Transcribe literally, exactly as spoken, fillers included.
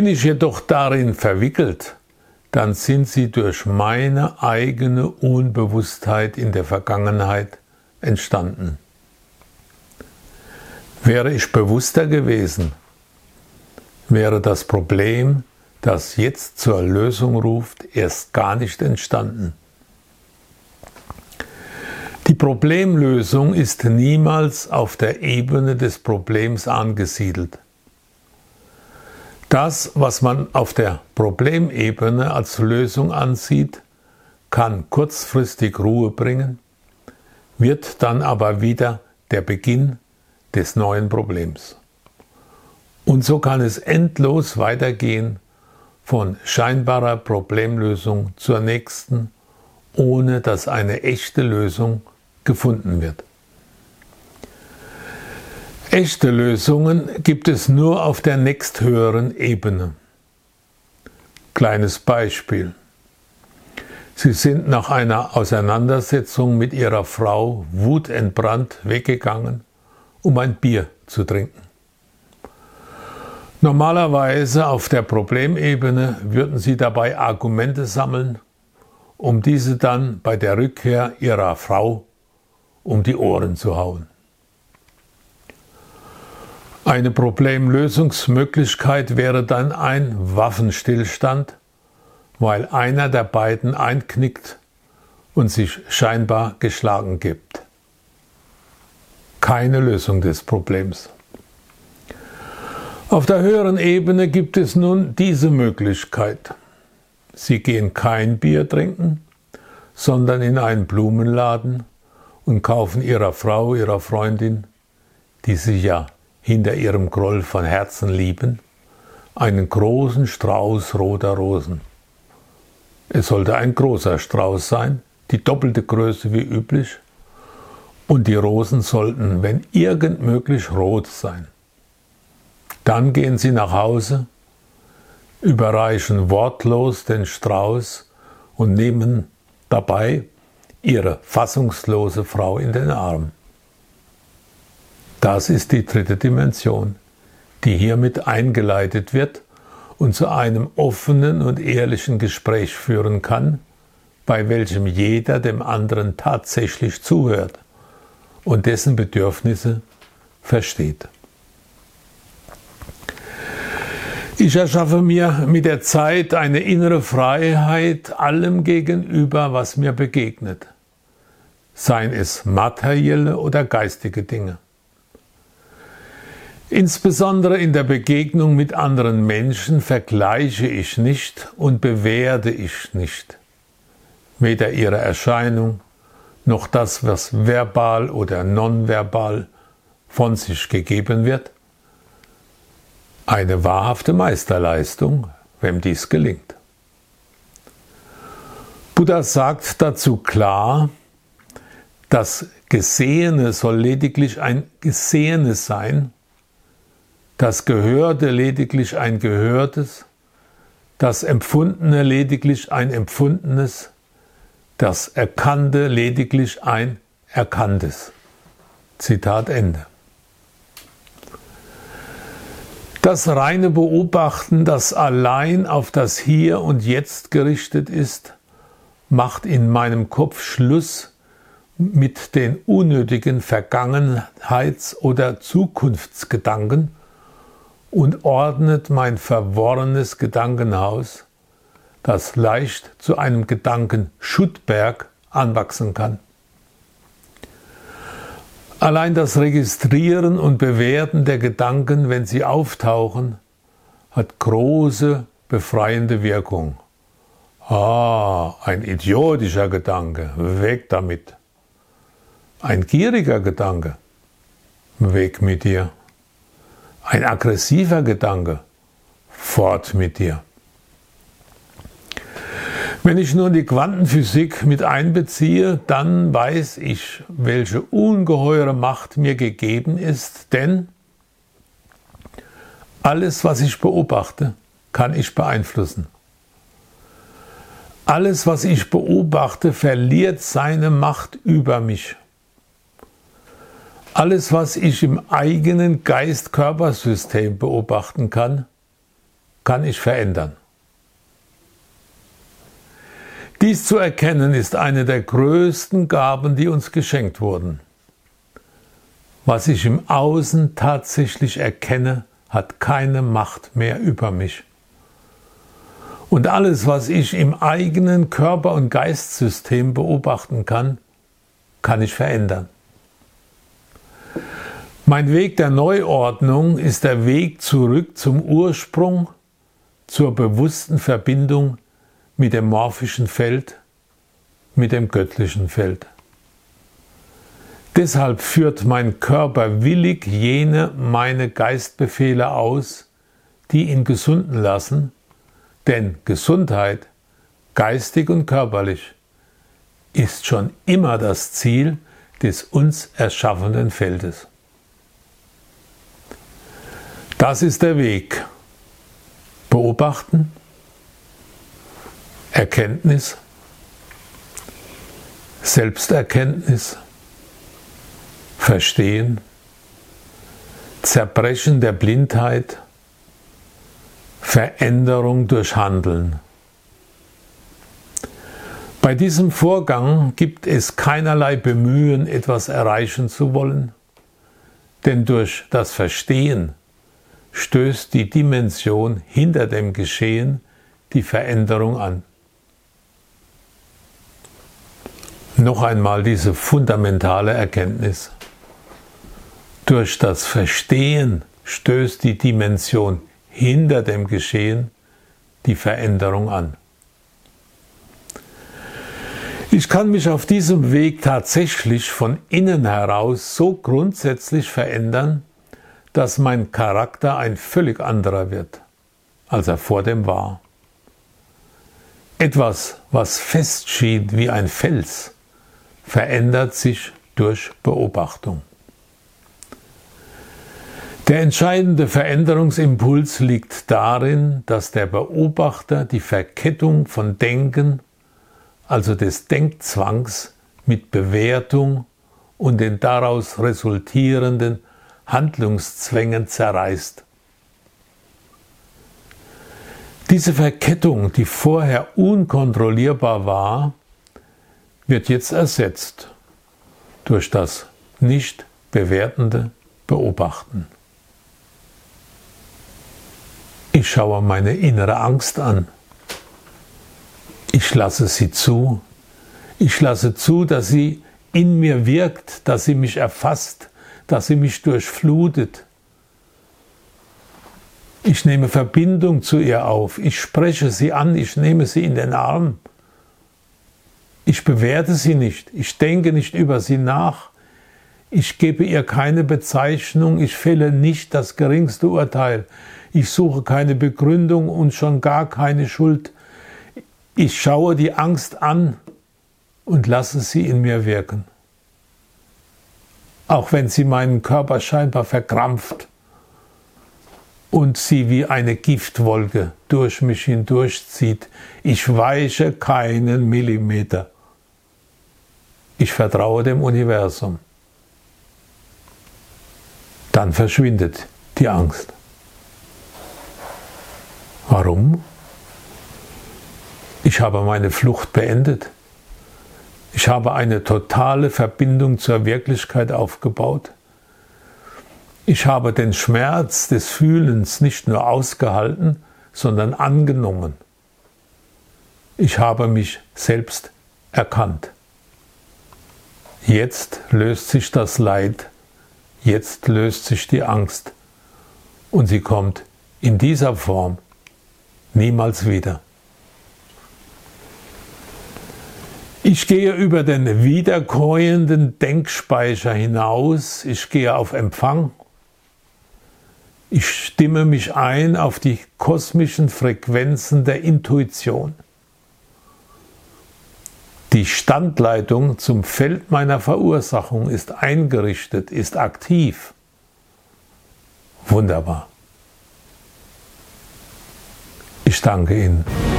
ich jedoch darin verwickelt, dann sind sie durch meine eigene Unbewusstheit in der Vergangenheit entstanden. Wäre ich bewusster gewesen, wäre das Problem, das jetzt zur Lösung ruft, erst gar nicht entstanden. Die Problemlösung ist niemals auf der Ebene des Problems angesiedelt. Das, was man auf der Problemebene als Lösung ansieht, kann kurzfristig Ruhe bringen, wird dann aber wieder der Beginn des neuen Problems. Und so kann es endlos weitergehen, von scheinbarer Problemlösung zur nächsten, ohne dass eine echte Lösung gefunden wird. Echte Lösungen gibt es nur auf der nächsthöheren Ebene. Kleines Beispiel. Sie sind nach einer Auseinandersetzung mit ihrer Frau wutentbrannt weggegangen, um ein Bier zu trinken. Normalerweise auf der Problemebene würden Sie dabei Argumente sammeln, um diese dann bei der Rückkehr Ihrer Frau um die Ohren zu hauen. Eine Problemlösungsmöglichkeit wäre dann ein Waffenstillstand, weil einer der beiden einknickt und sich scheinbar geschlagen gibt. Keine Lösung des Problems. Auf der höheren Ebene gibt es nun diese Möglichkeit. Sie gehen kein Bier trinken, sondern in einen Blumenladen und kaufen ihrer Frau, ihrer Freundin, die sie ja hinter ihrem Groll von Herzen lieben, einen großen Strauß roter Rosen. Es sollte ein großer Strauß sein, die doppelte Größe wie üblich, und die Rosen sollten, wenn irgend möglich, rot sein. Dann gehen sie nach Hause, überreichen wortlos den Strauß und nehmen dabei ihre fassungslose Frau in den Arm. Das ist die dritte Dimension, die hiermit eingeleitet wird und zu einem offenen und ehrlichen Gespräch führen kann, bei welchem jeder dem anderen tatsächlich zuhört und dessen Bedürfnisse versteht. Ich erschaffe mir mit der Zeit eine innere Freiheit allem gegenüber, was mir begegnet, seien es materielle oder geistige Dinge. Insbesondere in der Begegnung mit anderen Menschen vergleiche ich nicht und bewerte ich nicht, weder ihre Erscheinung noch das, was verbal oder nonverbal von sich gegeben wird. Eine wahrhafte Meisterleistung, wem dies gelingt. Buddha sagt dazu klar, das Gesehene soll lediglich ein Gesehenes sein, das Gehörte lediglich ein Gehörtes, das Empfundene lediglich ein Empfundenes, das Erkannte lediglich ein Erkanntes. Zitat Ende. Das reine Beobachten, das allein auf das Hier und Jetzt gerichtet ist, macht in meinem Kopf Schluss mit den unnötigen Vergangenheits- oder Zukunftsgedanken und ordnet mein verworrenes Gedankenhaus, das leicht zu einem Gedankenschuttberg anwachsen kann. Allein das Registrieren und Bewerten der Gedanken, wenn sie auftauchen, hat große befreiende Wirkung. Ah, ein idiotischer Gedanke, weg damit. Ein gieriger Gedanke, weg mit dir. Ein aggressiver Gedanke, fort mit dir. Wenn ich nun die Quantenphysik mit einbeziehe, dann weiß ich, welche ungeheure Macht mir gegeben ist, denn alles, was ich beobachte, kann ich beeinflussen. Alles, was ich beobachte, verliert seine Macht über mich. Alles, was ich im eigenen Geist-Körpersystem beobachten kann, kann ich verändern. Dies zu erkennen ist eine der größten Gaben, die uns geschenkt wurden. Was ich im Außen tatsächlich erkenne, hat keine Macht mehr über mich. Und alles, was ich im eigenen Körper- und Geistsystem beobachten kann, kann ich verändern. Mein Weg der Neuordnung ist der Weg zurück zum Ursprung, zur bewussten Verbindung mit dem morphischen Feld, mit dem göttlichen Feld. Deshalb führt mein Körper willig jene meine Geistbefehle aus, die ihn gesunden lassen, denn Gesundheit, geistig und körperlich, ist schon immer das Ziel des uns erschaffenen Feldes. Das ist der Weg. Beobachten, Erkenntnis, Selbsterkenntnis, Verstehen, Zerbrechen der Blindheit, Veränderung durch Handeln. Bei diesem Vorgang gibt es keinerlei Bemühen, etwas erreichen zu wollen, denn durch das Verstehen stößt die Dimension hinter dem Geschehen die Veränderung an. Noch einmal diese fundamentale Erkenntnis. Durch das Verstehen stößt die Dimension hinter dem Geschehen die Veränderung an. Ich kann mich auf diesem Weg tatsächlich von innen heraus so grundsätzlich verändern, dass mein Charakter ein völlig anderer wird, als er vor dem war. Etwas, was fest schien wie ein Fels, verändert sich durch Beobachtung. Der entscheidende Veränderungsimpuls liegt darin, dass der Beobachter die Verkettung von Denken, also des Denkzwangs, mit Bewertung und den daraus resultierenden Handlungszwängen zerreißt. Diese Verkettung, die vorher unkontrollierbar war, wird jetzt ersetzt durch das nicht bewertende Beobachten. Ich schaue meine innere Angst an. Ich lasse sie zu. Ich lasse zu, dass sie in mir wirkt, dass sie mich erfasst, dass sie mich durchflutet. Ich nehme Verbindung zu ihr auf. Ich spreche sie an. Ich nehme sie in den Arm. Ich bewerte sie nicht. Ich denke nicht über sie nach. Ich gebe ihr keine Bezeichnung. Ich fälle nicht das geringste Urteil. Ich suche keine Begründung und schon gar keine Schuld. Ich schaue die Angst an und lasse sie in mir wirken. Auch wenn sie meinen Körper scheinbar verkrampft und sie wie eine Giftwolke durch mich hindurchzieht, ich weiche keinen Millimeter. Ich vertraue dem Universum. Dann verschwindet die Angst. Warum? Ich habe meine Flucht beendet. Ich habe eine totale Verbindung zur Wirklichkeit aufgebaut. Ich habe den Schmerz des Fühlens nicht nur ausgehalten, sondern angenommen. Ich habe mich selbst erkannt. Jetzt löst sich das Leid, jetzt löst sich die Angst und sie kommt in dieser Form niemals wieder. Ich gehe über den wiederkäuenden Denkspeicher hinaus, ich gehe auf Empfang, ich stimme mich ein auf die kosmischen Frequenzen der Intuition. Die Standleitung zum Feld meiner Verursachung ist eingerichtet, ist aktiv. Wunderbar. Ich danke Ihnen.